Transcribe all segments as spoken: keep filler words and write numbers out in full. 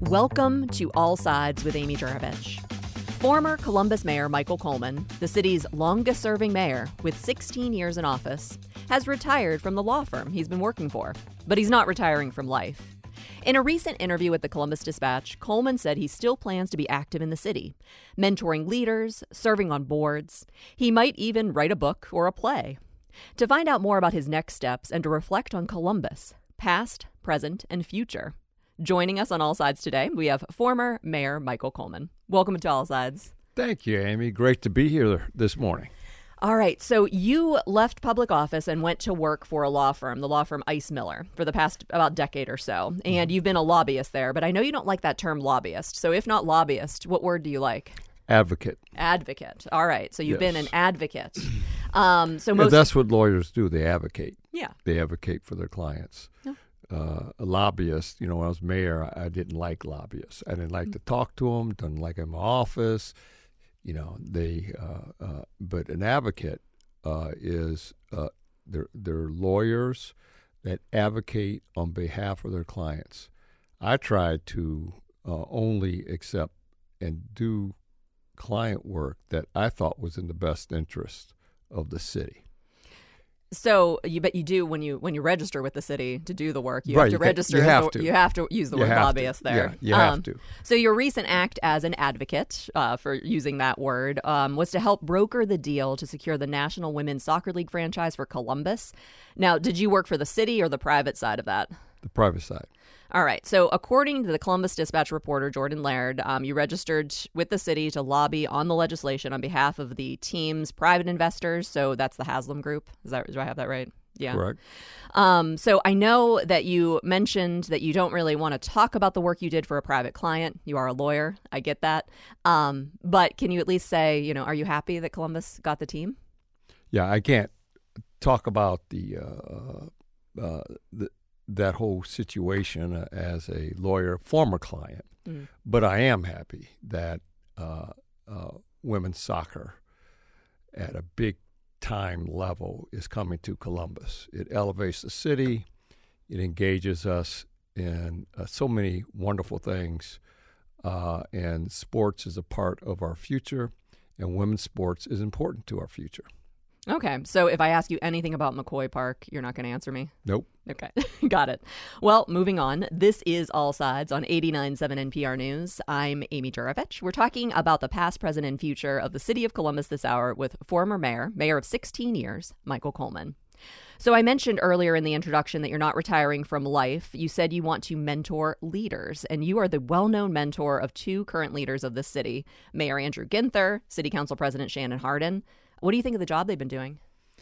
Welcome to All Sides with Amy Juravich. Former Columbus Mayor Michael Coleman, the city's longest-serving mayor with sixteen years in office, has retired from the law firm he's been working for. But he's not retiring from life. In a recent interview with the Columbus Dispatch, Coleman said he still plans to be active in the city, mentoring leaders, serving on boards. He might even write a book or a play. To find out more about his next steps and to reflect on Columbus, past, present, and future, joining us on All Sides today, we have former Mayor Michael Coleman. Welcome to All Sides. Thank you, Amy. Great to be here this morning. All right. So you left public office and went to work for a law firm, the law firm Ice Miller, for the past about decade or so. And you've been a lobbyist there, but I know you don't like that term lobbyist. So if not lobbyist, what word do you like? Advocate. Advocate. All right. So you've Yes. been an advocate. Um, so Yeah, most that's what lawyers do. They advocate. Yeah. They advocate for their clients. Yeah. Uh, a lobbyist, you know, when I was mayor, I, I didn't like lobbyists. I didn't like mm-hmm. to talk to them, didn't like them in my office. You know, they, uh, uh, but an advocate uh, is, uh, they're, they're lawyers that advocate on behalf of their clients. I tried to uh, only accept and do client work that I thought was in the best interest of the city. So you bet you do when you when you register with the city to do the work. You right, have to you register. You have the, to. You have to use the you word lobbyist to. there. Yeah, you um, have to. So your recent act as an advocate, uh, for using that word, um, was to help broker the deal to secure the National Women's Soccer League franchise for Columbus. Now, did you work for the city or the private side of that? The private side. All right. So according to the Columbus Dispatch reporter, Jordan Laird, um, you registered with the city to lobby on the legislation on behalf of the team's private investors. So that's the Haslam Group. Is that, do I have that right? Yeah. Correct. Um, so I know that you mentioned that you don't really want to talk about the work you did for a private client. You are a lawyer. I get that. Um, but can you at least say, you know, are you happy that Columbus got the team? Yeah, I can't talk about the, uh, uh, the that whole situation uh, as a lawyer, former client. Mm. But I am happy that uh, uh, women's soccer at a big time level is coming to Columbus. It elevates the city. It engages us in uh, so many wonderful things. Uh, and sports is a part of our future, and women's sports is important to our future. Okay. So if I ask you anything about McCoy Park, you're not going to answer me? Nope. Okay. Got it. Well, moving on. This is All Sides on eighty-nine point seven N P R News. I'm Amy Juravich. We're talking about the past, present, and future of the city of Columbus this hour with former mayor, mayor of sixteen years, Michael Coleman. So I mentioned earlier in the introduction that you're not retiring from life. You said you want to mentor leaders, and you are the well-known mentor of two current leaders of this city, Mayor Andrew Ginther, City Council President Shannon Hardin. What do you think of the job they've been doing?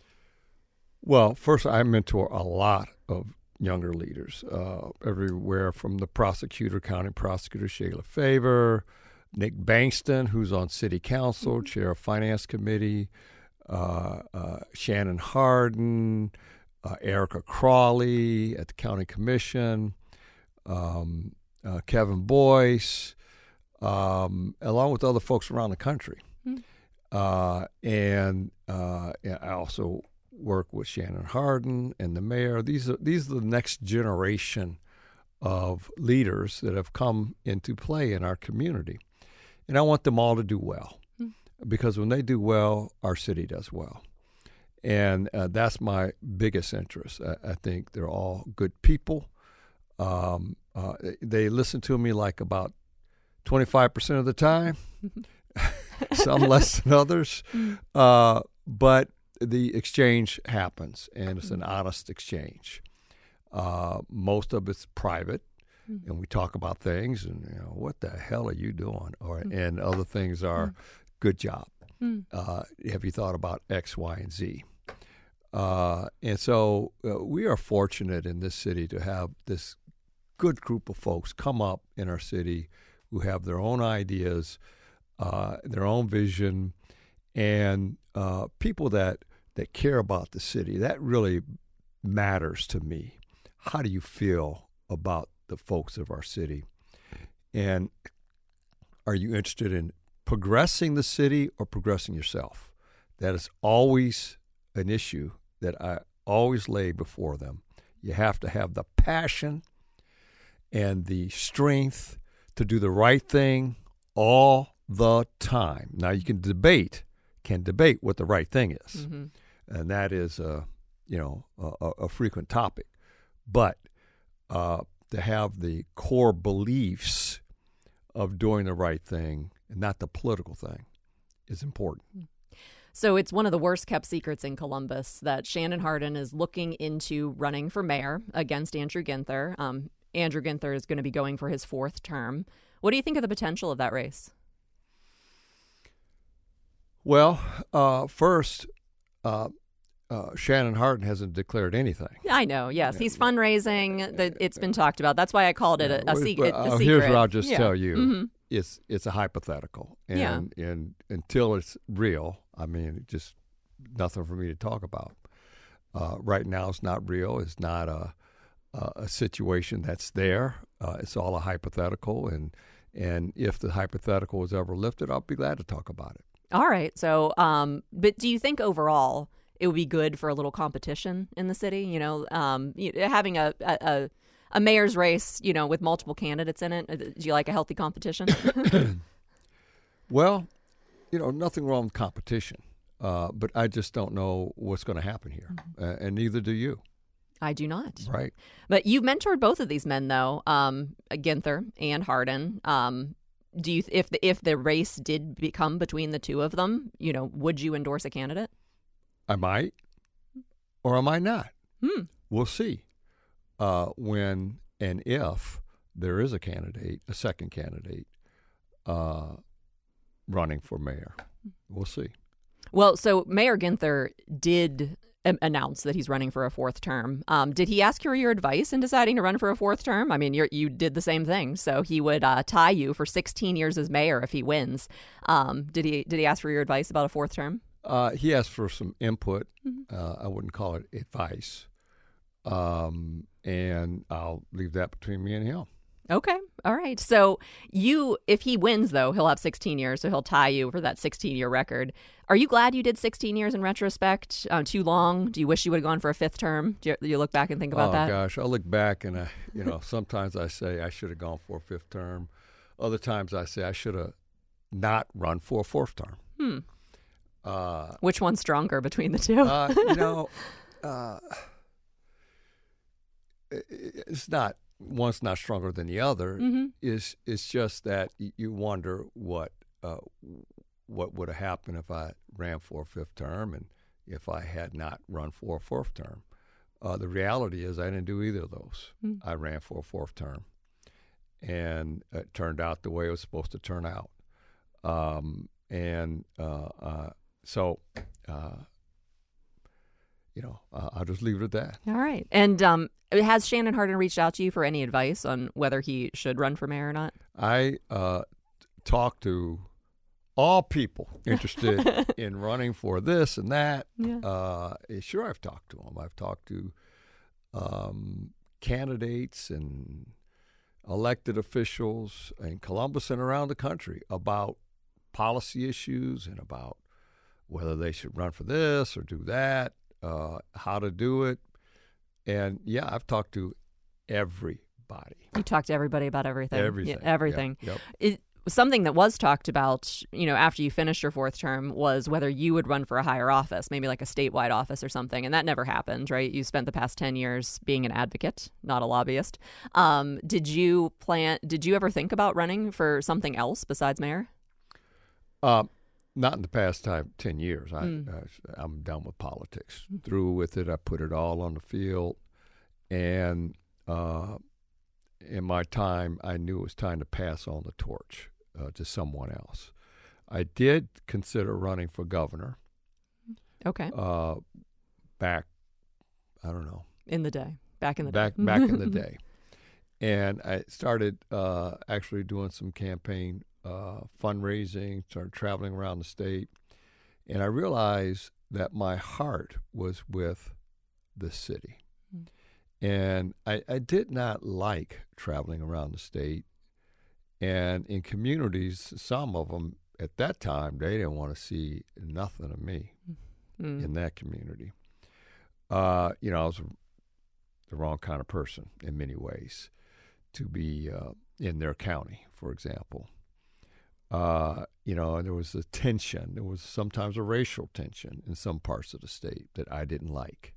Well, first, I mentor a lot of younger leaders, uh, everywhere from the prosecutor, county prosecutor Shayla Favor, Nick Bankston, who's on City Council, mm-hmm. chair of Finance Committee, uh, uh, Shannon Hardin, uh, Erica Crawley at the County Commission, um, uh, Kevin Boyce, um, along with other folks around the country. Mm-hmm. Uh, and uh, I also work with Shannon Hardin and the mayor. These are these are the next generation of leaders that have come into play in our community. And I want them all to do well, mm. because when they do well, our city does well. And uh, that's my biggest interest. I, I think they're all good people. Um, uh, they listen to me like about twenty-five percent of the time. Some less than others, uh, but the exchange happens, and it's an honest exchange. Uh, most of it's private, mm-hmm. and we talk about things, and you know, what the hell are you doing? Or mm-hmm. and other things are, mm-hmm. good job. Mm-hmm. Uh, have you thought about X, Y, and Z? Uh, and so uh, we are fortunate in this city to have this good group of folks come up in our city who have their own ideas. Uh, their own vision, and uh, people that, that care about the city. That really matters to me. How do you feel about the folks of our city? And are you interested in progressing the city or progressing yourself? That is always an issue that I always lay before them. You have to have the passion and the strength to do the right thing all the time. Now, you can debate, can debate what the right thing is, Mm-hmm. and that is, uh, you know, a, a frequent topic. But uh, to have the core beliefs of doing the right thing and not the political thing is important. So it's one of the worst kept secrets in Columbus that Shannon Hardin is looking into running for mayor against Andrew Ginther. Um, Andrew Ginther is going to be going for his fourth term. What do you think of the potential of that race? Well, uh, first, uh, uh, Shannon Hardin hasn't declared anything. I know, yes. He's fundraising. The, it's been talked about. That's why I called it a, a, se- But, a uh, secret. Here's what I'll just Yeah. tell you. Mm-hmm. It's it's a hypothetical. And, Yeah. and until it's real, I mean, it's just nothing for me to talk about. Uh, right now, it's not real. It's not a, a, a situation that's there. Uh, it's all a hypothetical. And, and if the hypothetical is ever lifted, I'll be glad to talk about it. All right. So, um, but do you think overall it would be good for a little competition in the city? You know, um, you- having a, a, a a mayor's race, you know, with multiple candidates in it. Do you like a healthy competition? Well, you know, nothing wrong with competition, uh, but I just don't know what's going to happen here, Mm-hmm. uh, and neither do you. I do not. Right. But you've mentored both of these men, though, um, Ginther and Hardin. Um, do you, if the if the race did become between the two of them, you know, would you endorse a candidate? I might, or I might not. Hmm. We'll see. Uh, when and if there is a candidate, a second candidate, uh, running for mayor, we'll see. Well, so Mayor Ginther did um, announce that he's running for a fourth term. Um, did he ask for your advice in deciding to run for a fourth term? I mean, you you did the same thing. So he would uh, tie you for sixteen years as mayor if he wins. Um, did he did he ask for your advice about a fourth term? Uh, he asked for some input. Mm-hmm. Uh, I wouldn't call it advice. Um, and I'll leave that between me and him. Okay. All right. So you, if he wins, though, he'll have sixteen years. So he'll tie you for that sixteen year record. Are you glad you did sixteen years in retrospect? Uh, too long? Do you wish you would have gone for a fifth term? Do you, do you look back and think about oh, that? gosh. I look back and, I, you know, sometimes I say I should have gone for a fifth term. Other times I say I should have not run for a fourth term. Hmm. Uh, Which one's stronger between the two? uh, you know, uh, it- it's not, one's not stronger than the other. Mm-hmm. It's, it's just that y- you wonder what uh, what would have happened if I ran for a fifth term and if I had not run for a fourth term. Uh, the reality is I didn't do either of those. Mm. I ran for a fourth term, and it turned out the way it was supposed to turn out. Um, and uh, uh, so, uh, you know, uh, I'll just leave it at that. All right. And um, has Shannon Hardin reached out to you for any advice on whether he should run for mayor or not? I uh, talked to all people interested in running for this and that. Yeah. Uh, sure, I've talked to them. I've talked to um, candidates and elected officials in Columbus and around the country about policy issues and about whether they should run for this or do that, uh, how to do it. And, yeah, I've talked to everybody. You talked to everybody about everything. Everything. Yeah, everything. Yep. It, something that was talked about, you know, after you finished your fourth term was whether you would run for a higher office, maybe like a statewide office or something. And that never happened, right? You spent the past ten years being an advocate, not a lobbyist. Um, did you plan, did you ever think about running for something else besides mayor? Uh, not in the past time, ten years. I, Mm. I, I'm done with politics. Through with it. I put it all on the field. And uh, in my time, I knew it was time to pass on the torch uh, to someone else. I did consider running for governor Okay. uh, back, I don't know, In the day, back in the back, day. back in the day. And I started uh, actually doing some campaign uh, fundraising, started traveling around the state. And I realized that my heart was with the city. Mm. And I, I did not like traveling around the state. And in communities, some of them at that time, they didn't want to see nothing of me Mm. in that community. Uh, you know, I was the wrong kind of person in many ways to be uh, in their county, for example. Uh, you know, there was a tension. There was sometimes a racial tension in some parts of the state that I didn't like.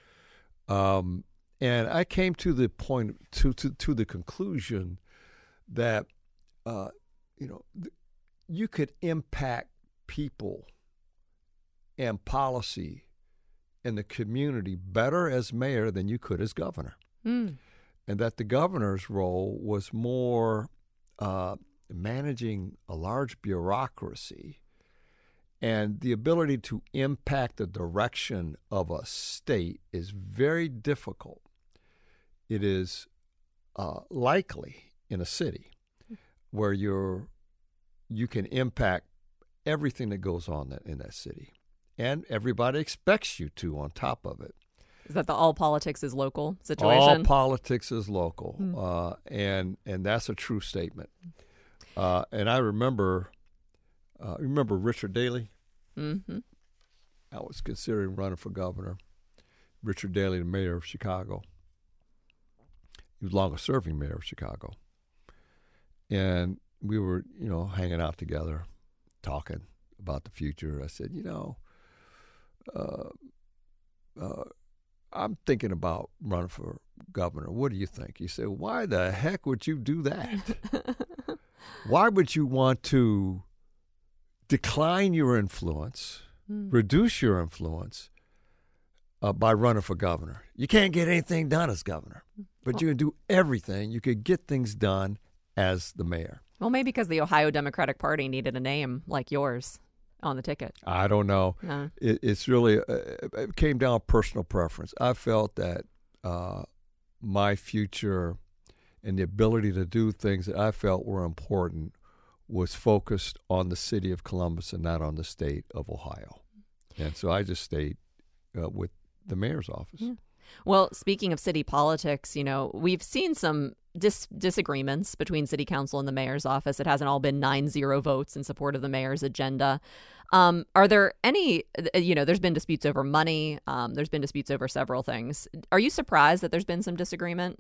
Um, and I came to the point, to, to, to the conclusion that, uh, you know, th- you could impact people and policy in the community better as mayor than you could as governor. Mm. And that the governor's role was more uh, managing a large bureaucracy and the ability to impact the direction of a state is very difficult. It is uh, likely in a city where you're you can impact everything that goes on that, in that city. And everybody expects you to on top of it. Is that the all politics is local situation? All politics is local. Mm. Uh, and and that's a true statement. Uh, and I remember, uh, remember Richard Daley? Mm-hmm. I was considering running for governor. Richard Daley, the mayor of Chicago. He was longest serving mayor of Chicago. And we were, you know, hanging out together, talking about the future. I said, you know, uh, uh, I'm thinking about running for governor. What do you think? He said, why the heck would you do that? Why would you want to decline your influence, mm. reduce your influence uh, by running for governor? You can't get anything done as governor, but well, you can do everything. You could get things done as the mayor. Well, maybe because the Ohio Democratic Party needed a name like yours on the ticket. I don't know. No. It, it's really, uh, it came down to personal preference. I felt that uh, my future and the ability to do things that I felt were important was focused on the city of Columbus and not on the state of Ohio. And so I just stayed uh, with the mayor's office. Yeah. Well, speaking of city politics, you know, we've seen some dis- disagreements between city council and the mayor's office. It hasn't all been nine zero votes in support of the mayor's agenda. Um, are there any, you know, there's been disputes over money. Um, there's been disputes over several things. Are you surprised that there's been some disagreement?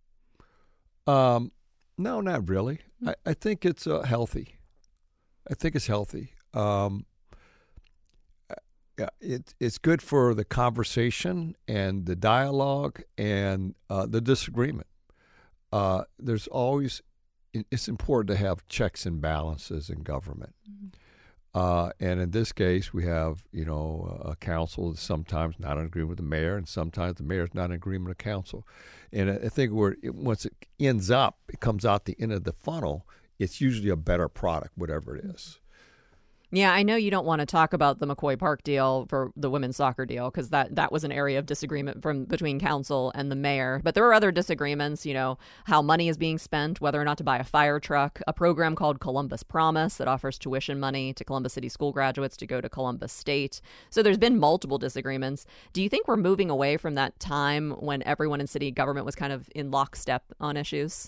Um, no, not really. Mm-hmm. I, I think it's uh, healthy. I think it's healthy. Um, it, it's good for the conversation and the dialogue and uh, the disagreement. Uh, there's always, it's important to have checks and balances in government. Mm-hmm. Uh, and in this case, we have, you know, a council that's sometimes not in agreement with the mayor, and sometimes the mayor's not in agreement with council. And I think where it, once it ends up, it comes out the end of the funnel, it's usually a better product, whatever it is. Yeah, I know you don't want to talk about the McCoy Park deal for the women's soccer deal because that, that was an area of disagreement from between council and the mayor. But there are other disagreements, you know, how money is being spent, whether or not to buy a fire truck, a program called Columbus Promise that offers tuition money to Columbus City school graduates to go to Columbus State. So there's been multiple disagreements. Do you think we're moving away from that time when everyone in city government was kind of in lockstep on issues?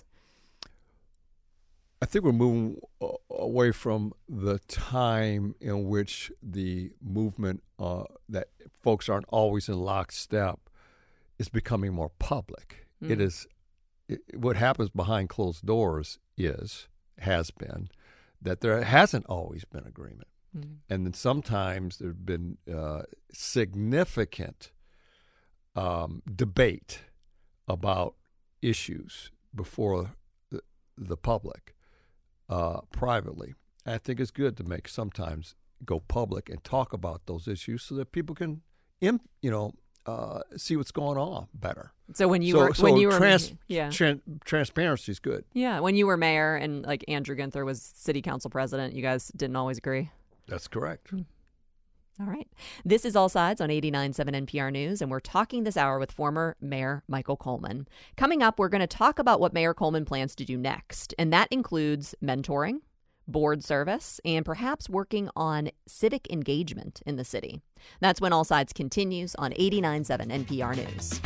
I think we're moving away from the time in which the movement uh, that folks aren't always in lockstep is becoming more public. Mm. It is it, what happens behind closed doors is has been that there hasn't always been agreement, mm. and then sometimes there's been uh, significant um, debate about issues before the, the public. Uh, privately. I think it's good to make sometimes go public and talk about those issues so that people can, imp, you know, uh, see what's going on better. So when you so, were so when you were trans, yeah tran, transparency is good. Yeah, when you were mayor and like Andrew Ginther was city council president, you guys didn't always agree. That's correct. Mm. All right. This is All Sides on eighty-nine point seven N P R News, and we're talking this hour with former Mayor Michael Coleman. Coming up, we're going to talk about what Mayor Coleman plans to do next, and that includes mentoring, board service, and perhaps working on civic engagement in the city. That's when All Sides continues on eighty-nine point seven N P R News.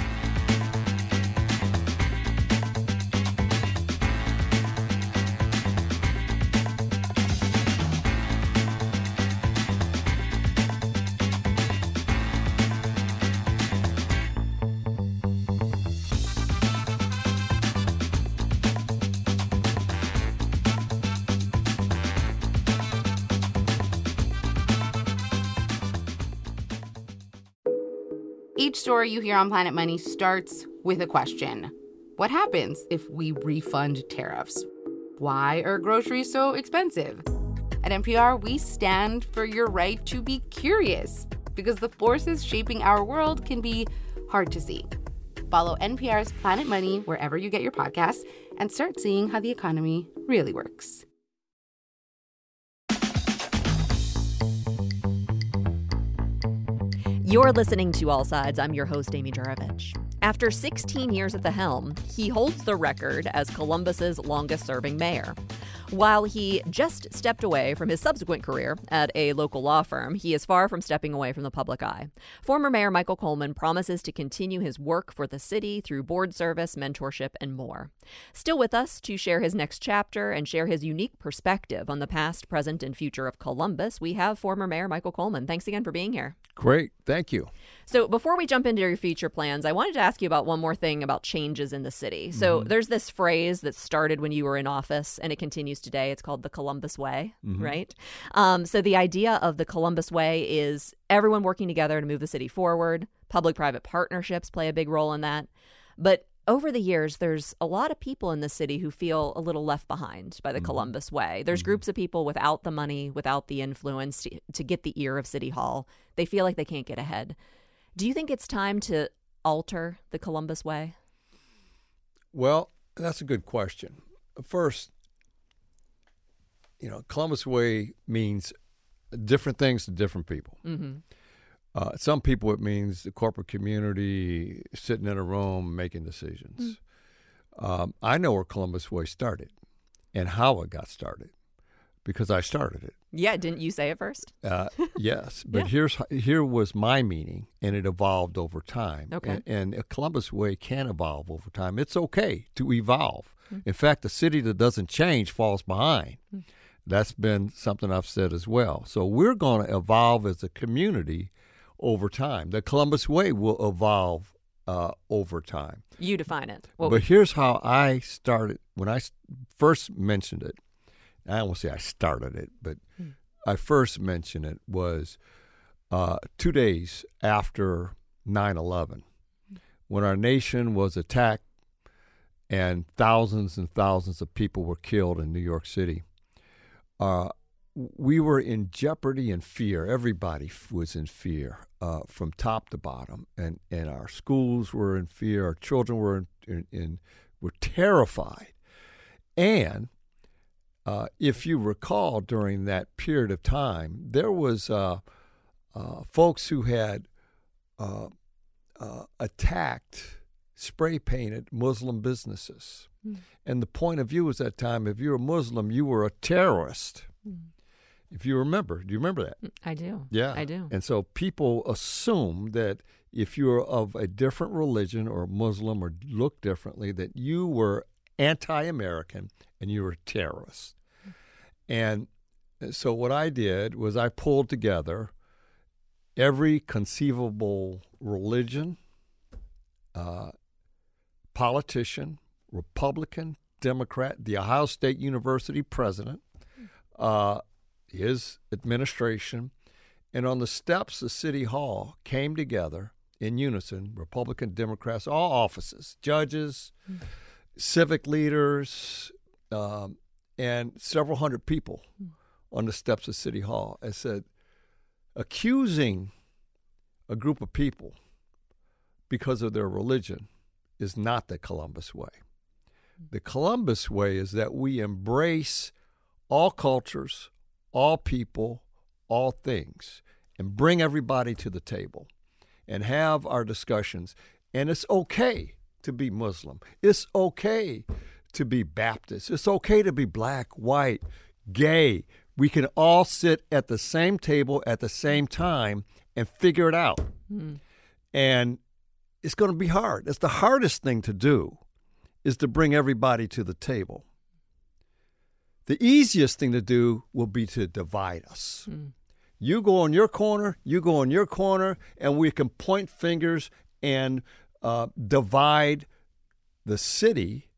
Each story you hear on Planet Money starts with a question. What happens if we refund tariffs? Why are groceries so expensive? At N P R, we stand for your right to be curious, because the forces shaping our world can be hard to see. Follow N P R's Planet Money wherever you get your podcasts and start seeing how the economy really works. You're listening to All Sides. I'm your host, Amy Juravich. After sixteen years at the helm, he holds the record as Columbus's longest-serving mayor. While he just stepped away from his subsequent career at a local law firm, he is far from stepping away from the public eye. Former Mayor Michael Coleman promises to continue his work for the city through board service, mentorship, and more. Still with us to share his next chapter and share his unique perspective on the past, present, and future of Columbus, we have former Mayor Michael Coleman. Thanks again for being here. Great. Thank you. So before we jump into your future plans, I wanted to ask you about one more thing about changes in the city. So mm-hmm. there's this phrase that started when you were in office and it continues today. It's called the Columbus Way, mm-hmm. right? Um, so the idea of the Columbus Way is everyone working together to move the city forward. Public-private partnerships play a big role in that. But over the years, there's a lot of people in the city who feel a little left behind by the mm-hmm. Columbus Way. There's mm-hmm. groups of people without the money, without the influence to, to get the ear of City Hall. They feel like they can't get ahead. Do you think it's time to alter the Columbus Way? Well, that's a good question. First, you know, Columbus Way means different things to different people. Mm-hmm. Uh, some people, it means the corporate community sitting in a room making decisions. Mm. Um, I know where Columbus Way started and how it got started because I started it. Yeah, didn't you say it first? Uh, yes, but yeah. here's here was my meaning, and it evolved over time. Okay. And, and a Columbus Way can evolve over time. It's okay to evolve. Mm. In fact, a city that doesn't change falls behind. Mm. That's been something I've said as well. So we're going to evolve as a community over time. The Columbus Way will evolve uh, over time. You define it. What but we- here's how I started. When I first mentioned it, I don't want to say I started it, but hmm. I first mentioned it was uh, two days after nine eleven, hmm. when our nation was attacked and thousands and thousands of people were killed in New York City. Uh, we were in jeopardy and fear. Everybody was in fear uh, from top to bottom, and, and our schools were in fear. Our children were in, in, in were terrified. And uh, if you recall, during that period of time, there was uh, uh, folks who had uh, uh, attacked, spray painted Muslim businesses. Mm. And the point of view was at that time, if you're a Muslim, you were a terrorist. Mm. If you remember, do you remember that? I do. Yeah. I do. And so people assume that if you're of a different religion or Muslim or look differently, that you were anti-American and you were a terrorist. And so what I did was I pulled together every conceivable religion, uh, politician, Republican, Democrat, the Ohio State University president, uh, his administration, and on the steps of City Hall came together in unison, Republican, Democrats, all offices, judges, mm. civic leaders, um, and several hundred people mm. on the steps of City Hall, and said, accusing a group of people because of their religion is not the Columbus Way. Mm. The Columbus Way is that we embrace all cultures, all people, all things, and bring everybody to the table and have our discussions. And it's okay to be Muslim. It's okay to be Baptist. It's okay to be black, white, gay. We can all sit at the same table at the same time and figure it out. Mm. And it's going to be hard. It's the hardest thing to do is to bring everybody to the table. The easiest thing to do will be to divide us. Mm. You go in your corner, you go in your corner, and we can point fingers and uh, divide the city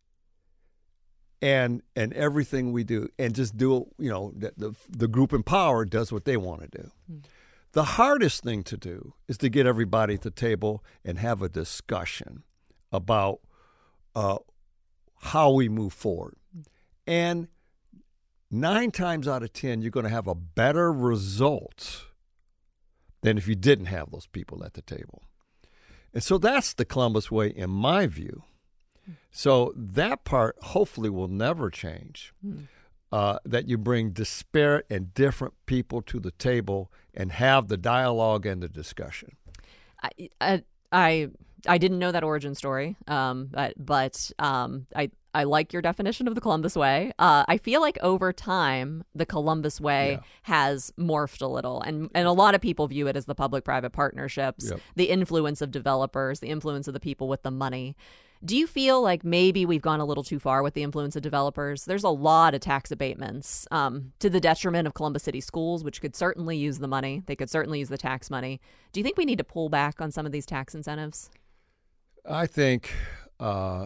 and and everything we do, and just do, you know, the, the, the group in power does what they want to do. Mm. The hardest thing to do is to get everybody at the table and have a discussion about uh, how we move forward. And nine times out of ten, you're going to have a better result than if you didn't have those people at the table. And so that's the Columbus way, in my view. So that part hopefully will never change, mm. uh, that you bring disparate and different people to the table and have the dialogue and the discussion. I I I, I didn't know that origin story, um, but, but um, I, I like your definition of the Columbus way. Uh, I feel like over time, the Columbus way yeah. has morphed a little, and, and a lot of people view it as the public-private partnerships, yep. the influence of developers, the influence of the people with the money. Do you feel like maybe we've gone a little too far with the influence of developers? There's a lot of tax abatements um, to the detriment of Columbus City Schools, which could certainly use the money. They could certainly use the tax money. Do you think we need to pull back on some of these tax incentives? I think, uh,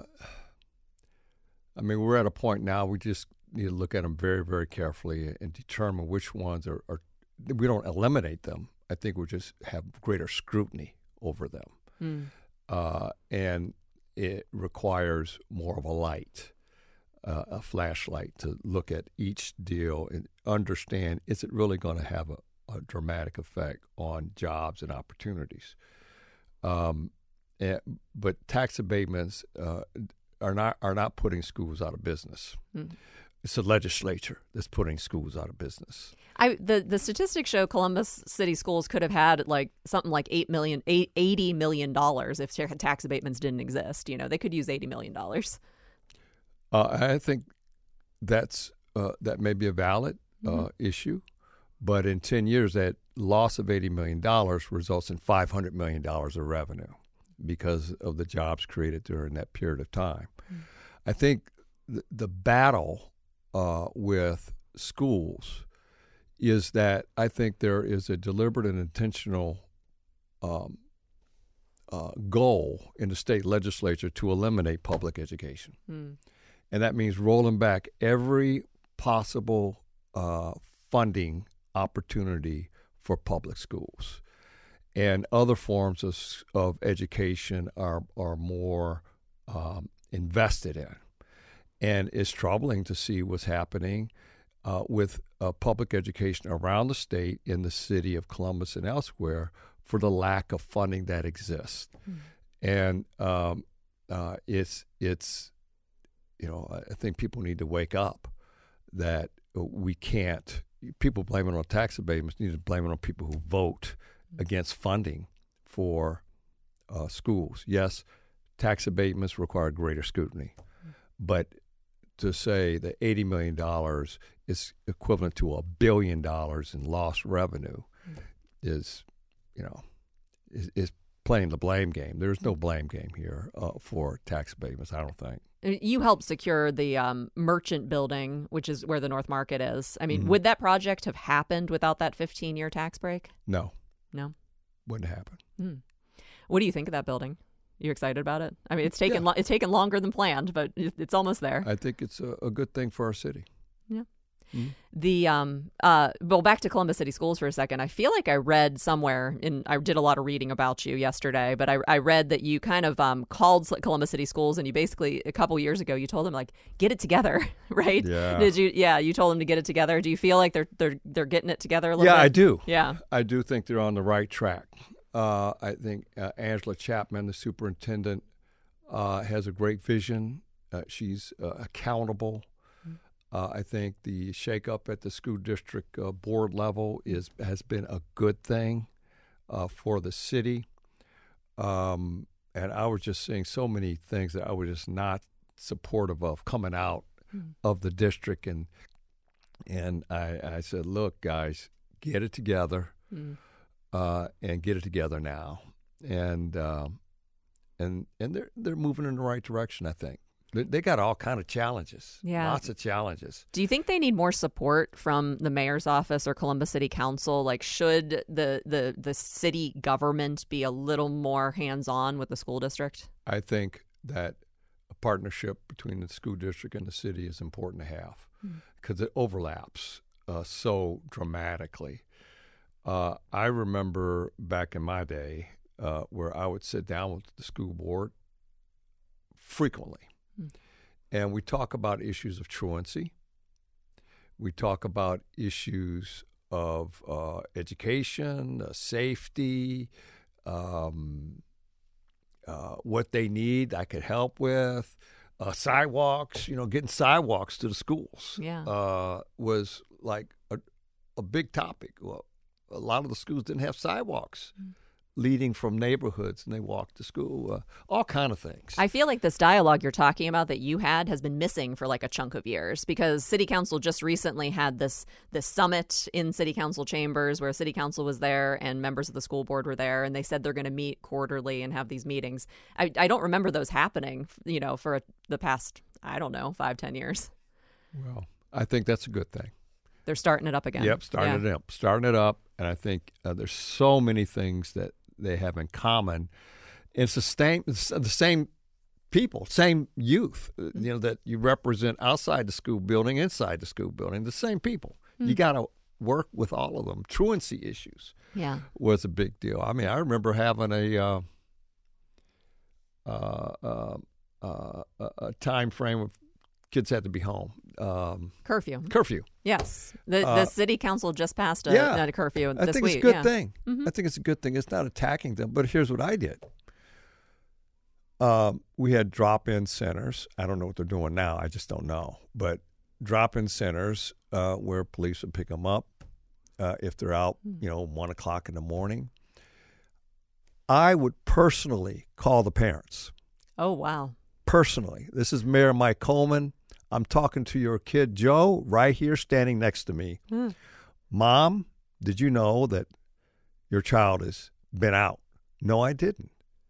I mean, we're at a point now we just need to look at them very, very carefully and determine which ones are, are we don't eliminate them. I think we just have greater scrutiny over them. Mm. Uh, and it requires more of a light, uh, a flashlight to look at each deal and understand, is it really going to have a, a dramatic effect on jobs and opportunities? Um, and, but tax abatements uh, are not are not putting schools out of business. Mm. It's the legislature that's putting schools out of business. I the, the statistics show Columbus City Schools could have had like something like eight million, eight, eighty million dollars if tax abatements didn't exist. You know, they could use eighty million dollars. Uh, I think that's uh, that may be a valid uh, mm-hmm. issue, but in ten years, that loss of eighty million dollars results in five hundred million dollars of revenue because of the jobs created during that period of time. Mm-hmm. I think the, the battle uh, with schools is that I think there is a deliberate and intentional um, uh, goal in the state legislature to eliminate public education. Mm. And that means rolling back every possible uh, funding opportunity for public schools. And other forms of, of education are, are more um, invested in. And it's troubling to see what's happening uh, with uh, public education around the state, in the city of Columbus and elsewhere, for the lack of funding that exists. Mm. And um, uh, it's it's you know I think people need to wake up that we can't. People blame it on tax abatements. Need to blame it on people who vote mm. against funding for uh, schools. Yes, tax abatements require greater scrutiny, mm. but to say that eighty million dollars is equivalent to a billion dollars in lost revenue mm. is, you know, is, is playing the blame game. There's no blame game here uh, for tax abatements, I don't think. You helped secure the um, Merchant Building, which is where the North Market is. I mean, mm-hmm. would that project have happened without that fifteen-year tax break? No. No? Wouldn't happen. Mm. What do you think of that building? You excited about it? I mean, it's taken yeah. lo- it's taken longer than planned, but it's almost there. I think it's a, a good thing for our city. Yeah. Mm-hmm. The um uh well, back to Columbus City Schools for a second. I feel like I read somewhere, and I did a lot of reading about you yesterday, but I I read that you kind of um called Columbus City Schools, and you basically a couple years ago you told them, like, get it together, right? Yeah. Did you? Yeah, you told them to get it together. Do you feel like they're they're they're getting it together a little yeah, bit? I do. Yeah, I do think they're on the right track. Uh, I think uh, Angela Chapman, the superintendent, uh, has a great vision. Uh, she's uh, accountable. Uh, I think the shakeup at the school district uh, board level is has been a good thing uh, for the city. Um, and I was just seeing so many things that I was just not supportive of coming out mm. of the district. And and I, I said, look, guys, get it together mm. uh, and get it together now. And um, and and they're they're moving in the right direction, I think. They got all kind of challenges, yeah. lots of challenges. Do you think they need more support from the mayor's office or Columbus City Council? Like, should the, the, the city government be a little more hands-on with the school district? I think that a partnership between the school district and the city is important to have because mm. it overlaps uh, so dramatically. Uh, I remember back in my day uh, where I would sit down with the school board frequently, mm. and we talk about issues of truancy. We talk about issues of uh, education, uh, safety, um, uh, what they need I could help with, uh, sidewalks, you know, getting sidewalks to the schools yeah. uh, was like a, a big topic. Well, a lot of the schools didn't have sidewalks mm. leading from neighborhoods, and they walked to school, uh, all kind of things. I feel like this dialogue you're talking about that you had has been missing for like a chunk of years, because City Council just recently had this this summit in City Council chambers where City Council was there and members of the school board were there, and they said they're going to meet quarterly and have these meetings. I, I don't remember those happening, you know, for a, the past, I don't know, five, ten years. Well, I think that's a good thing. They're starting it up again. Yep, starting yeah. it up, starting it up, and I think uh, there's so many things that they have in common. It's the same, it's the same people, same youth, you know, that you represent outside the school building, inside the school building, the same people. Mm. You got to work with all of them. Truancy issues yeah. was a big deal. I mean, I remember having a uh, uh, uh, uh, a time frame of kids had to be home. Um, curfew. Curfew. Yes. The uh, the city council just passed a, yeah, a curfew this week. I think it's a good yeah. thing. Mm-hmm. I think it's a good thing. It's not attacking them, but here's what I did. Um, we had drop-in centers. I don't know what they're doing now. I just don't know. But drop-in centers uh, where police would pick them up uh, if they're out, you know, one o'clock in the morning. I would personally call the parents. Oh, wow. Personally. This is Mayor Mike Coleman. I'm talking to your kid, Joe, right here standing next to me. Mm. Mom, did you know that your child has been out? No, I didn't.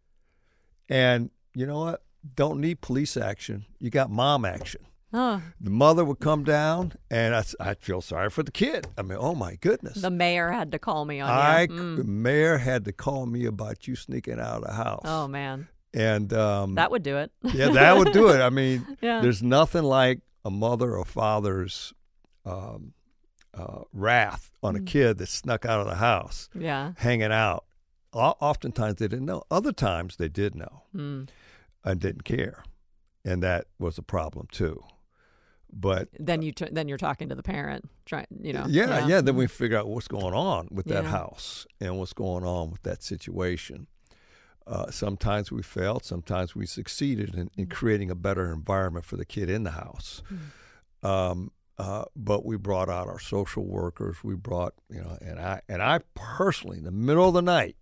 And you know what? Don't need police action. You got mom action. Huh. The mother would come down, and I, I'd feel sorry for the kid. I mean, oh, my goodness. The mayor had to call me on I, you. Mm. The mayor had to call me about you sneaking out of the house. Oh, man. And um, that would do it. yeah, that would do it. I mean, yeah. there's nothing like a mother or father's um, uh, wrath on a mm. kid that snuck out of the house, yeah, hanging out. O- oftentimes they didn't know. Other times they did know mm. and didn't care, and that was a problem too. But then you t- then you're talking to the parent, trying, you know. Yeah, yeah. yeah then mm. we figure out what's going on with that yeah. house and what's going on with that situation. Uh, sometimes we failed. Sometimes we succeeded in, in creating a better environment for the kid in the house. Mm. Um, uh, but we brought out our social workers. We brought, you know, and I and I personally, in the middle of the night,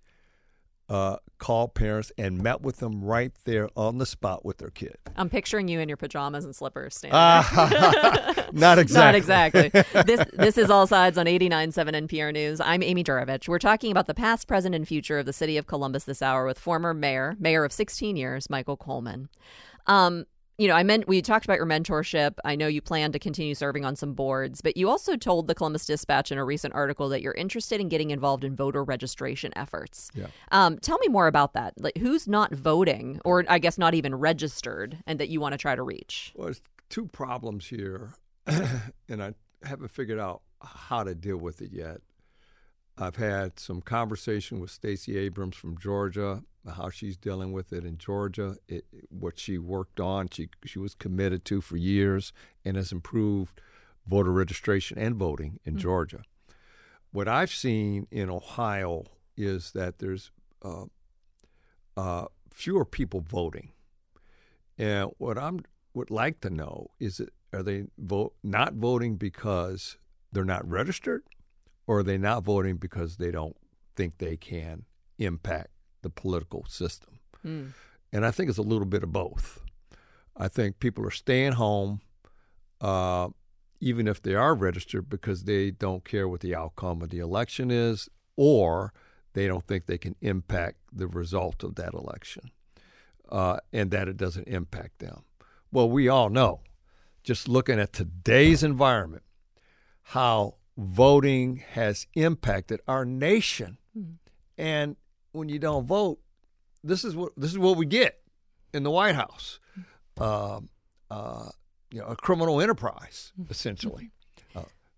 uh, called parents and met with them right there on the spot with their kid. I'm picturing you in your pajamas and slippers standing uh, there. Not exactly. Not exactly. This this is All Sides on eighty-nine point seven N P R News. I'm Amy Juravich. We're talking about the past, present, and future of the city of Columbus this hour with former mayor, mayor of sixteen years, Michael Coleman. Um, you know, I meant we talked about your mentorship. I know you plan to continue serving on some boards, but you also told the Columbus Dispatch in a recent article that you're interested in getting involved in voter registration efforts. Yeah. Um, tell me more about that. Like, who's not voting, or I guess not even registered, and that you want to try to reach? Well, there's two problems here, and I haven't figured out how to deal with it yet. I've had some conversation with Stacey Abrams from Georgia, how she's dealing with it in Georgia, it, what she worked on, she she was committed to for years, and has improved voter registration and voting in mm-hmm. Georgia. What I've seen in Ohio is that there's uh, uh, fewer people voting, and what I'm would like to know is that are they vote not voting because they're not registered, or are they not voting because they don't think they can impact the political system? Mm. And I think it's a little bit of both. I think people are staying home, uh, even if they are registered, because they don't care what the outcome of the election is, or they don't think they can impact the result of that election, uh, and that it doesn't impact them. Well, we all know, just looking at today's environment, how voting has impacted our nation. Mm. And when you don't vote, this is what this is what we get in the White House. Uh, uh, you know, a criminal enterprise, essentially. Uh,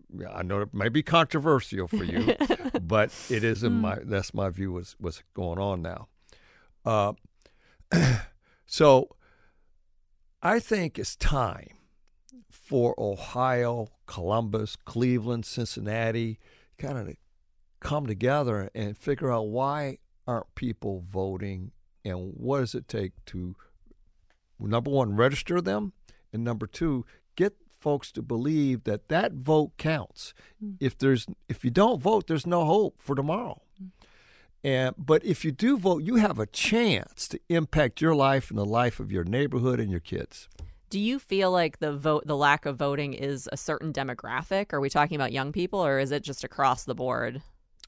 I know it may be controversial for you, but it is in my that's my view what's what's going on now. Uh, so I think it's time for Ohio, Columbus, Cleveland, Cincinnati, kind of to come together and figure out why aren't people voting and what does it take to, number one, register them, and number two, get folks to believe that that vote counts. Mm. If there's if you don't vote, there's no hope for tomorrow. Mm. And but if you do vote, you have a chance to impact your life and the life of your neighborhood and your kids. Do you feel like the vote, the lack of voting is a certain demographic? Are we talking about young people, or is it just across the board?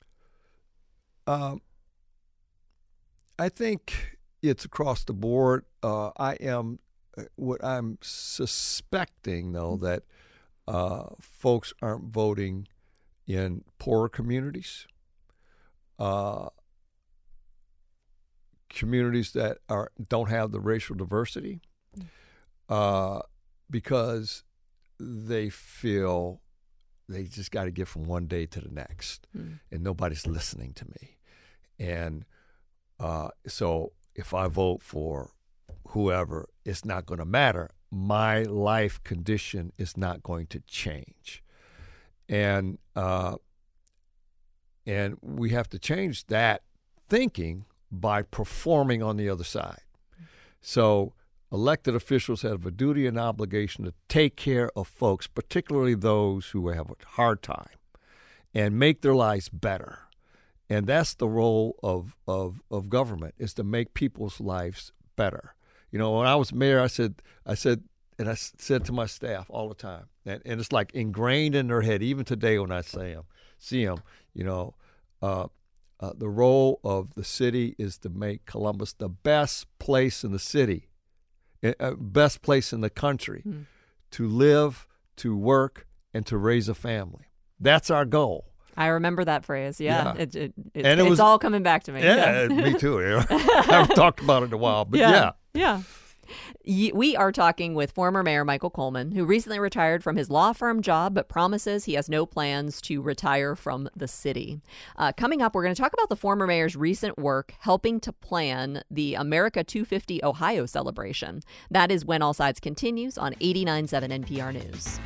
Um, I think it's across the board. Uh, I am what I'm suspecting, though, that uh, folks aren't voting in poorer communities, uh, communities that are don't have the racial diversity. Uh, because they feel they just got to get from one day to the next, mm. and nobody's listening to me. And uh, so if I vote for whoever, it's not going to matter. My life condition is not going to change. And uh, and we have to change that thinking by performing on the other side. So elected officials have a duty and obligation to take care of folks, particularly those who have a hard time, and make their lives better. And that's the role of, of, of government, is to make people's lives better. You know, when I was mayor, I said, I said, and I said to my staff all the time, and, and it's like ingrained in their head, even today when I say them, see them, you know, uh, uh, the role of the city is to make Columbus the best place in the city. Uh, best place in the country mm. to live, to work, and to raise a family. That's our goal. I remember that phrase. Yeah, yeah. It, it, it, and it it's was, all coming back to me. Yeah, yeah. me too. You know? I haven't talked about it in a while, but yeah. Yeah. yeah. We are talking with former Mayor Michael Coleman, who recently retired from his law firm job, but promises he has no plans to retire from the city. Uh, coming up, we're going to talk about the former mayor's recent work helping to plan the America two fifty Ohio celebration. That is When All Sides continues on eighty-nine point seven N P R News.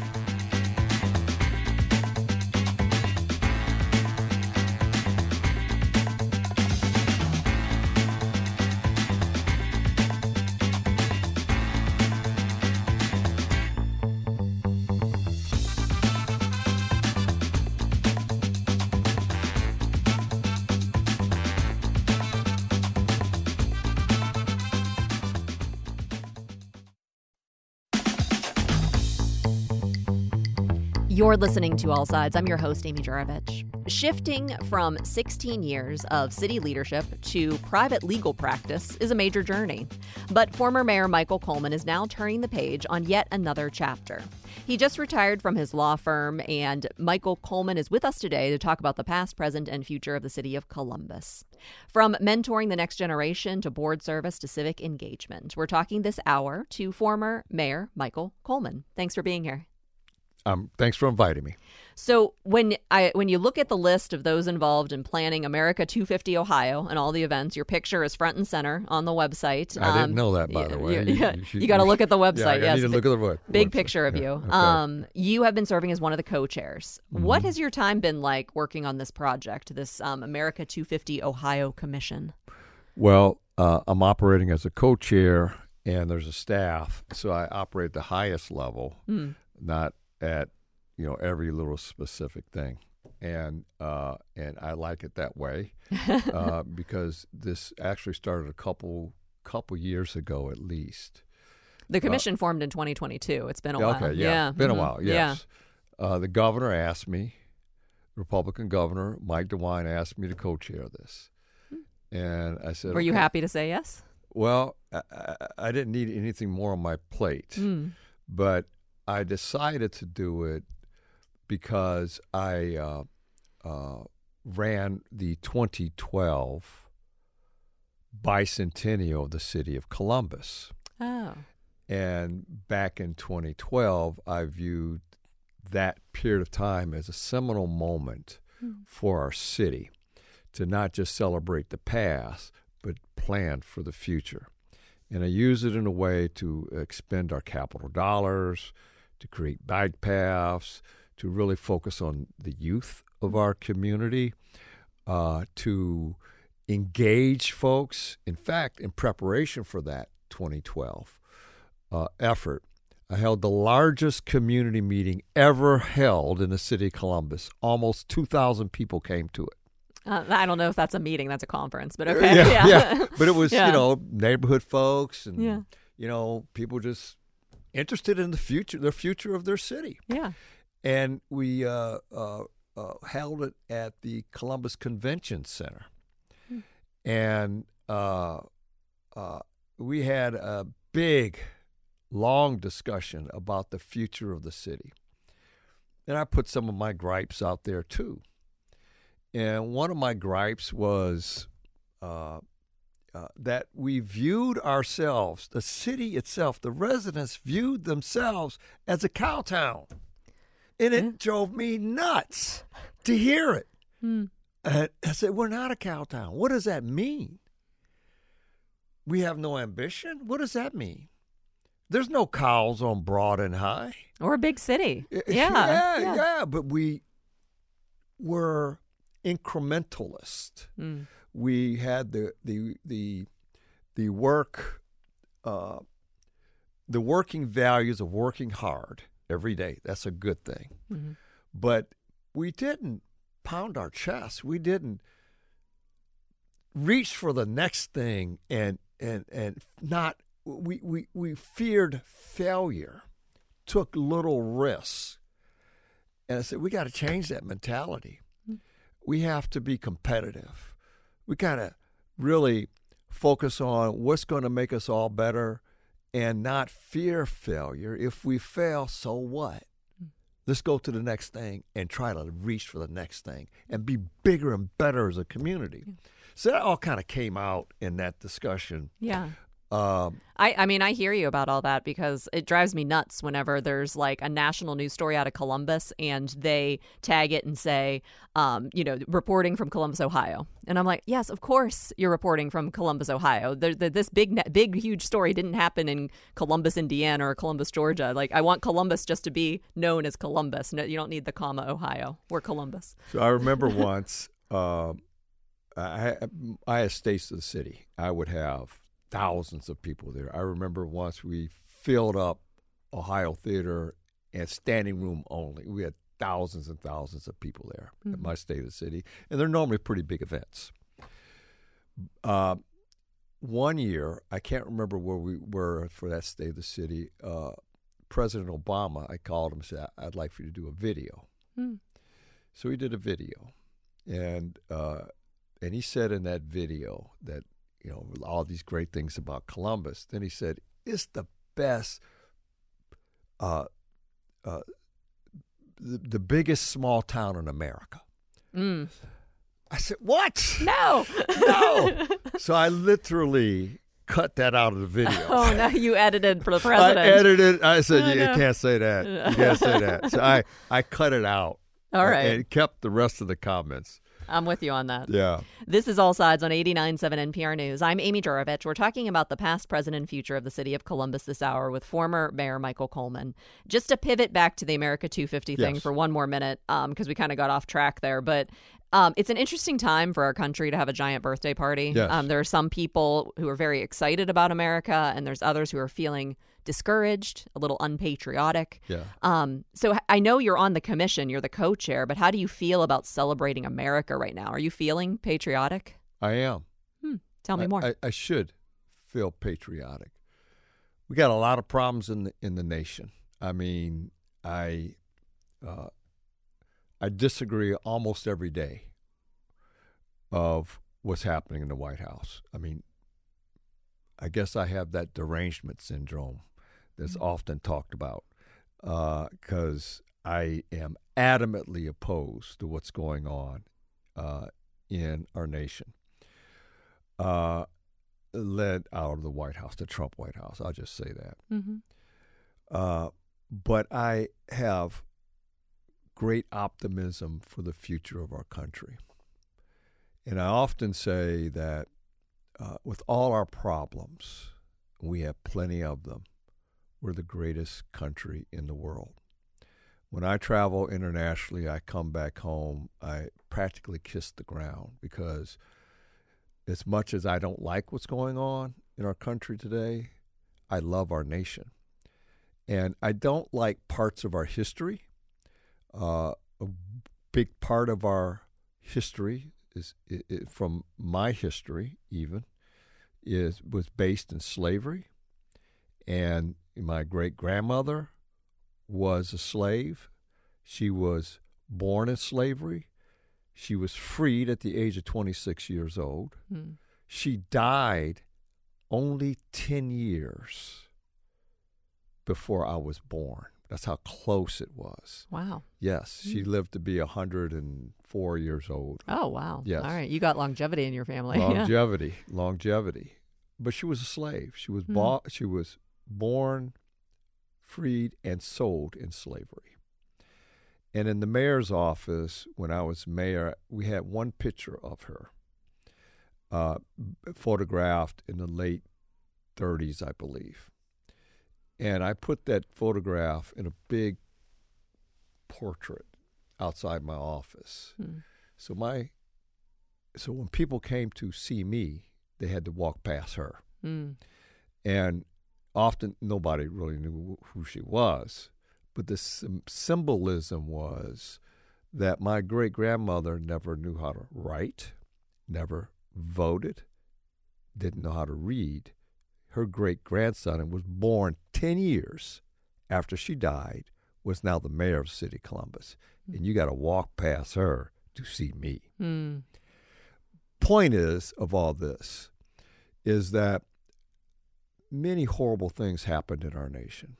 You're listening to All Sides. I'm your host, Amy Juravich. Shifting from sixteen years of city leadership to private legal practice is a major journey. But former Mayor Michael Coleman is now turning the page on yet another chapter. He just retired from his law firm, and Michael Coleman is with us today to talk about the past, present, and future of the city of Columbus. From mentoring the next generation to board service to civic engagement, we're talking this hour to former Mayor Michael Coleman. Thanks for being here. Um, thanks for inviting me. So when I when you look at the list of those involved in planning America two fifty Ohio and all the events, your picture is front and center on the website. I um, didn't know that, by the way. You, you, you, you got to look at the website. Yeah, I yes, need to look at the website. Big picture of yeah, you. okay. Um, you have been serving as one of the co-chairs. Mm-hmm. What has your time been like working on this project, this um, America two fifty Ohio Commission? Well, uh, I'm operating as a co-chair, and there's a staff, so I operate at the highest level, mm. not at you know every little specific thing, and uh, and I like it that way uh, because this actually started a couple couple years ago at least. The commission uh, formed in twenty twenty-two. It's been a okay, while. Yeah, yeah. been mm-hmm. a while. Yes. Yeah. Uh, the governor asked me, Republican Governor Mike DeWine asked me to co-chair this, and I said, "Were okay. you happy to say yes?" Well, I, I, I didn't need anything more on my plate, mm. but I decided to do it because I uh, uh, ran the twenty twelve bicentennial of the city of Columbus. Oh. And back in twenty twelve, I viewed that period of time as a seminal moment mm. for our city to not just celebrate the past, but plan for the future. And I use it in a way to expend our capital dollars, to create bike paths, to really focus on the youth of our community, uh, to engage folks. In fact, in preparation for that twenty twelve uh, effort, I held the largest community meeting ever held in the city of Columbus. Almost two thousand people came to it. Uh, I don't know if that's a meeting, that's a conference, but okay. Yeah, yeah. yeah. But it was, yeah. you know, neighborhood folks and, yeah. you know, people just interested in the future, the future of their city. Yeah. And we uh, uh, uh, held it at the Columbus Convention Center. Hmm. And uh, uh, we had a big, long discussion about the future of the city. And I put some of my gripes out there, too. And one of my gripes was uh, uh, that we viewed ourselves, the city itself, the residents viewed themselves as a cow town. And it mm. drove me nuts to hear it. Mm. And I said, we're not a cow town. What does that mean? We have no ambition? What does that mean? There's no cows on Broad and High. Or a big city. Yeah, yeah, yeah. yeah. But we were incrementalist. Mm. We had the the the the work, uh, the working values of working hard every day. That's a good thing. Mm-hmm. But we didn't pound our chests. We didn't reach for the next thing and and and not. We we we feared failure, took little risks, and I said we got to change that mentality. We have to be competitive. We got to really focus on what's going to make us all better and not fear failure. If we fail, so what? Let's go to the next thing and try to reach for the next thing and be bigger and better as a community. So that all kind of came out in that discussion. Yeah. Um, I, I mean, I hear you about all that because it drives me nuts whenever there's like a national news story out of Columbus and they tag it and say, um, you know, reporting from Columbus, Ohio. And I'm like, yes, of course you're reporting from Columbus, Ohio. There, there, this big, big, huge story didn't happen in Columbus, Indiana or Columbus, Georgia. Like I want Columbus just to be known as Columbus. No, you don't need the comma Ohio. We're Columbus. So I remember once uh, I, I had States of the City. I would have thousands of people there. I remember once we filled up Ohio Theater and standing room only. We had thousands and thousands of people there mm-hmm. at my State of the City, and they're normally pretty big events. Uh, one year, I can't remember where we were for that State of the City, uh, President Obama, I called him and said, I'd like for you to do a video. Mm. So we did a video, and uh, and he said in that video that you know, all these great things about Columbus. Then he said, it's the best, uh, uh, the, the biggest small town in America. Mm. I said, what? No. No. So I literally cut that out of the video. Oh, no, you edited for the president. I edited. I said, oh, you no. can't say that. You can't say that. So I, I cut it out. All right. And kept the rest of the comments. I'm with you on that. Yeah. This is All Sides on eighty-nine point seven N P R News. I'm Amy Jurovich. We're talking about the past, present, and future of the city of Columbus this hour with former Mayor Michael Coleman. Just to pivot back to the America two fifty thing yes. for one more minute, um, because we kind of got off track there. But um, it's an interesting time for our country to have a giant birthday party. Yes. Um, there are some people who are very excited about America, and there's others who are feeling discouraged, a little unpatriotic. Yeah. Um, so I know you're on the commission, you're the co-chair, but how do you feel about celebrating America right now? Are you feeling patriotic? I am. Hmm. Tell me I, more. I, I should feel patriotic. We got a lot of problems in the in the nation. I mean, I uh, I disagree almost every day of what's happening in the White House. I mean, I guess I have that derangement syndrome that's mm-hmm. often talked about because uh, I am adamantly opposed to what's going on uh, in our nation, uh, led out of the White House, the Trump White House. I'll just say that. Mm-hmm. Uh, but I have great optimism for the future of our country. And I often say that uh, with all our problems, we have plenty of them, we're the greatest country in the world. When I travel internationally, I come back home, I practically kiss the ground, because as much as I don't like what's going on in our country today, I love our nation. And I don't like parts of our history. Uh, a big part of our history is, is, is from my history even, is was based in slavery. And my great-grandmother was a slave. She was born in slavery. She was freed at the age of twenty-six years old. Mm. She died only ten years before I was born. That's how close it was. Wow. Yes. Mm. She lived to be one hundred four years old. Oh, wow. Yes. All right. You got longevity in your family. Longevity. Yeah. Longevity. But she was a slave. She was mm. bought, she was born, freed, and sold in slavery. And in the mayor's office, when I was mayor, we had one picture of her, uh, photographed in the late thirties, I believe. And I put that photograph in a big portrait outside my office. Hmm. So my, so when people came to see me, they had to walk past her. Hmm. And often nobody really knew who she was. But the sim- symbolism was that my great-grandmother never knew how to write, never voted, didn't know how to read. Her great-grandson, and was born ten years after she died, was now the mayor of the city of Columbus. Mm. And you got to walk past her to see me. Mm. Point is, of all this, is that many horrible things happened in our nation.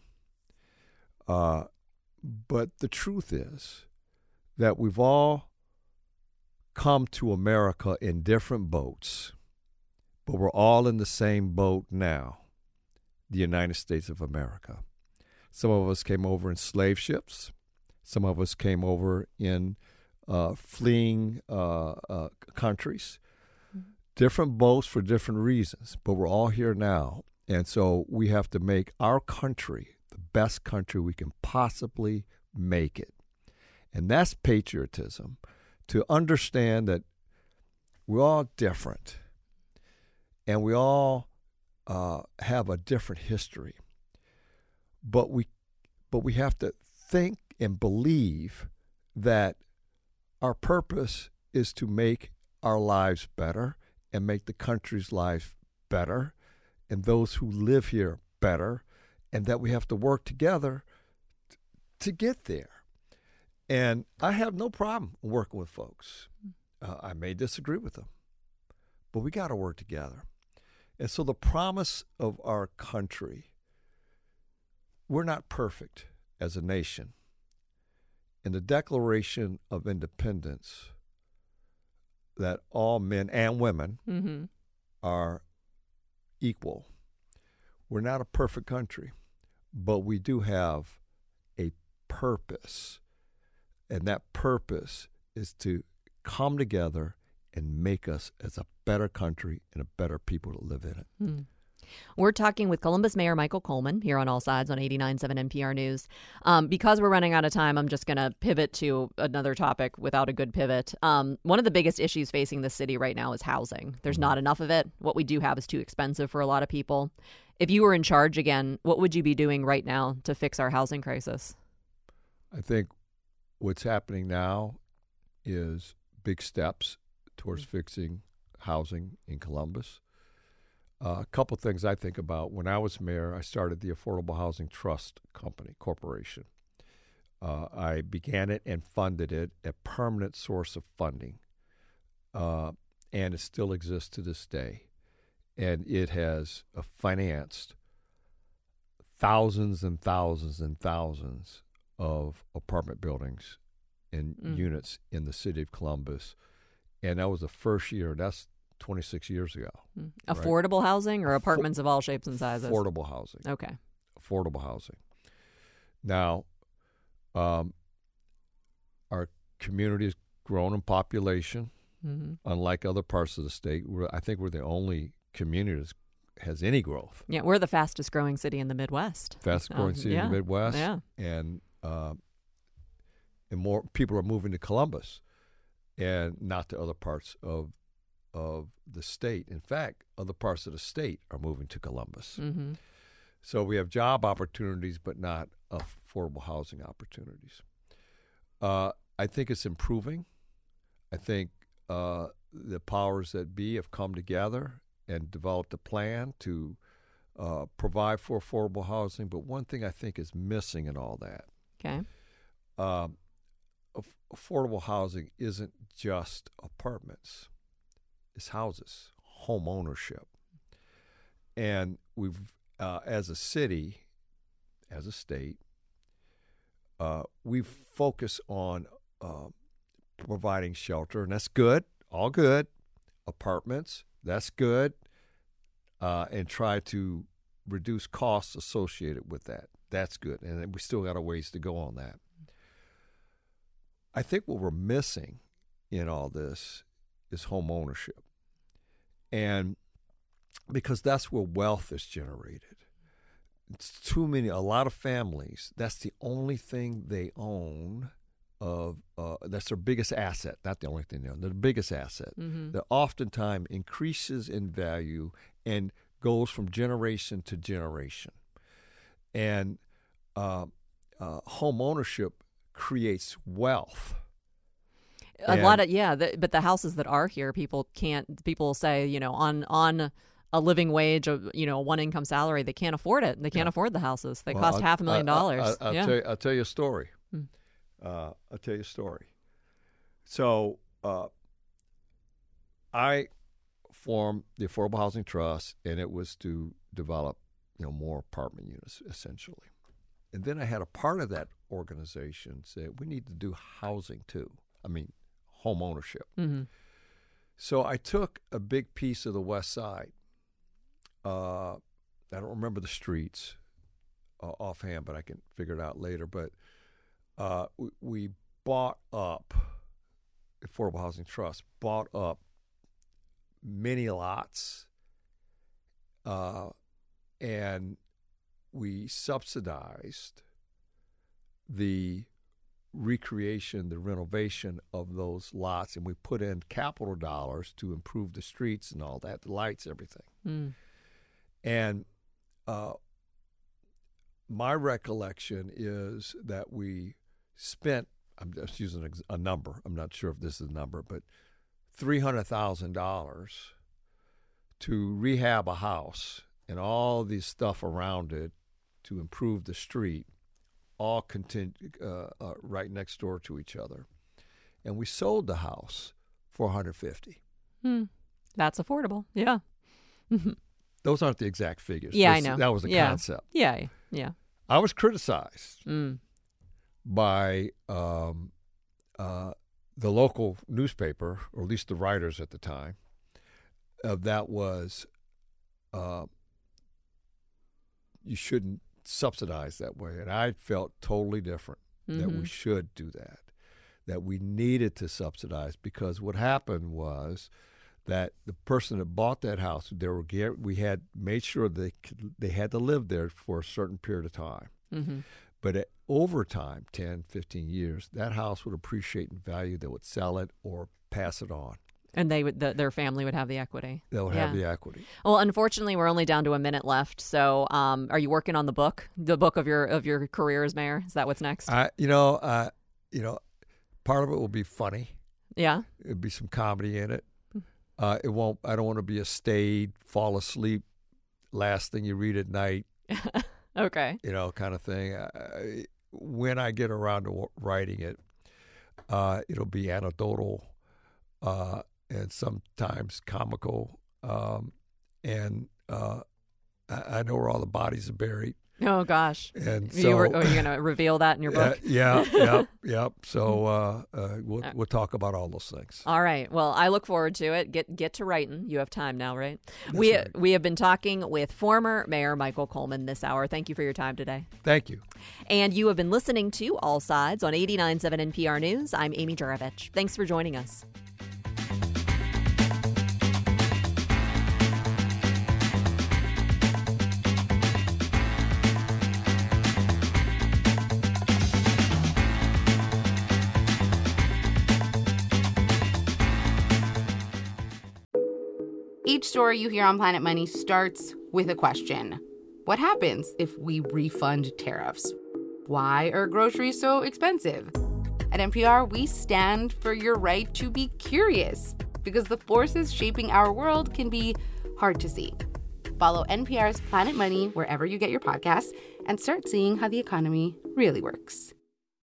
Uh, but the truth is that we've all come to America in different boats, but we're all in the same boat now, the United States of America. Some of us came over in slave ships. Some of us came over in uh, fleeing uh, uh, countries. Mm-hmm. Different boats for different reasons, but we're all here now. And so we have to make our country the best country we can possibly make it. And that's patriotism, to understand that we're all different and we all uh, have a different history. But we, but we have to think and believe that our purpose is to make our lives better and make the country's life better and those who live here better, and that we have to work together t- to get there. And I have no problem working with folks. Uh, I may disagree with them, but we got to work together. And so the promise of our country, we're not perfect as a nation. In the Declaration of Independence, that all men and women mm-hmm. are equal. We're not a perfect country, but we do have a purpose. And that purpose is to come together and make us as a better country and a better people to live in it. Hmm. We're talking with Columbus Mayor Michael Coleman here on All Sides on eighty-nine point seven N P R News. Um, because we're running out of time, I'm just going to pivot to another topic without a good pivot. Um, one of the biggest issues facing the city right now is housing. There's not enough of it. What we do have is too expensive for a lot of people. If you were in charge again, what would you be doing right now to fix our housing crisis? I think what's happening now is big steps towards mm-hmm. fixing housing in Columbus. Uh, a couple things I think about. When I was mayor, I started the Affordable Housing Trust Company Corporation. Uh, I began it and funded it, a permanent source of funding, uh, and it still exists to this day. And it has uh, financed thousands and thousands and thousands of apartment buildings and mm. units in the city of Columbus. And that was the first year. That's twenty-six years ago. Mm. Affordable right? housing or apartments Affo- of all shapes and sizes? Affordable housing. Okay. Affordable housing. Now, um, our community has grown in population, mm-hmm. unlike other parts of the state. We're, I think we're the only community that has any growth. Yeah, we're the fastest growing city in the Midwest. Fastest growing um, city yeah. in the Midwest. Yeah. And, uh, and more people are moving to Columbus and not to other parts of of the state. In fact, other parts of the state are moving to Columbus. Mm-hmm. So we have job opportunities, but not affordable housing opportunities. Uh, I think it's improving. I think uh, the powers that be have come together and developed a plan to uh, provide for affordable housing. But one thing I think is missing in all that, Okay. um, aff- affordable housing isn't just apartments. It's houses, home ownership. And we've, uh, as a city, as a state, uh, we focus on uh, providing shelter, and that's good, all good. Apartments, that's good, uh, and try to reduce costs associated with that. That's good, and we still got a ways to go on that. I think what we're missing in all this is home ownership. And because that's where wealth is generated. It's too many, a lot of families, that's the only thing they own of, uh, that's their biggest asset, not the only thing they own, their biggest asset Mm-hmm. that oftentimes increases in value and goes from generation to generation. And uh, uh, home ownership creates wealth. A And- lot of yeah, the, but the houses that are here, people can't. People say, you know, on on a living wage of you know one income salary, they can't afford it. They can't Yeah. afford the houses. They Well, cost I'll- half a million I- I- dollars. I- I'll, yeah. tell you, I'll tell you a story. Hmm. Uh, I'll tell you a story. So uh, I formed the Affordable Housing Trust, and it was to develop, you know, more apartment units, essentially. And then I had a part of that organization say, we need to do housing too. I mean, home ownership. Mm-hmm. So I took a big piece of the West Side. Uh, I don't remember the streets uh, offhand, but I can figure it out later. But uh, we, we bought up, Affordable Housing Trust bought up many lots, uh, and we subsidized the recreation, the renovation of those lots, and we put in capital dollars to improve the streets and all that, the lights, everything. Mm. And uh, my recollection is that we spent, I'm just using a, a number, I'm not sure if this is a number, but three hundred thousand dollars to rehab a house and all this stuff around it to improve the street, all contin- uh, uh, right next door to each other. And we sold the house for one hundred fifty thousand dollars. Hmm. That's affordable. Yeah. Those aren't the exact figures. Yeah, This- I know. That was the Yeah. concept. Yeah. Yeah. I was criticized Mm. by um, uh, the local newspaper, or at least the writers at the time, uh, that was uh, you shouldn't subsidize that way. And I felt totally different, Mm-hmm. that we should do that, that we needed to subsidize, because what happened was that the person that bought that house, they were gar- we had made sure they could, they had to live there for a certain period of time. Mm-hmm. But at, over time, ten, fifteen years, that house would appreciate in value. They would sell it or pass it on. And they would, the, their family would have the equity. They would Yeah. have the equity. Well, unfortunately, we're only down to a minute left. So, um, are you working on the book, the book of your of your career as mayor? Is that what's next? I, you know, uh, you know, part of it will be funny. yeah. It'll be some comedy in it. Uh, it won't. I don't want to be a staid, fall asleep, last thing you read at night, Okay. you know, kind of thing. I, when I get around to w- writing it, uh, it'll be anecdotal uh, and sometimes comical. Um, and uh, I, I know where all the bodies are buried. Oh, gosh. And you so, were, oh, you're going to reveal that in your book? Uh, yeah, yep, yep. So uh, uh, we'll, we'll talk about all those things. All right. Well, I look forward to it. Get get to writing. You have time now, right? That's we right. we have been talking with former Mayor Michael Coleman this hour. Thank you for your time today. Thank you. And you have been listening to All Sides on eighty-nine point seven N P R News. I'm Amy Juravich. Thanks for joining us. Each story you hear on Planet Money starts with a question. What happens if we refund tariffs? Why are groceries so expensive? At N P R, we stand for your right to be curious because the forces shaping our world can be hard to see. Follow N P R's Planet Money wherever you get your podcasts and start seeing how the economy really works.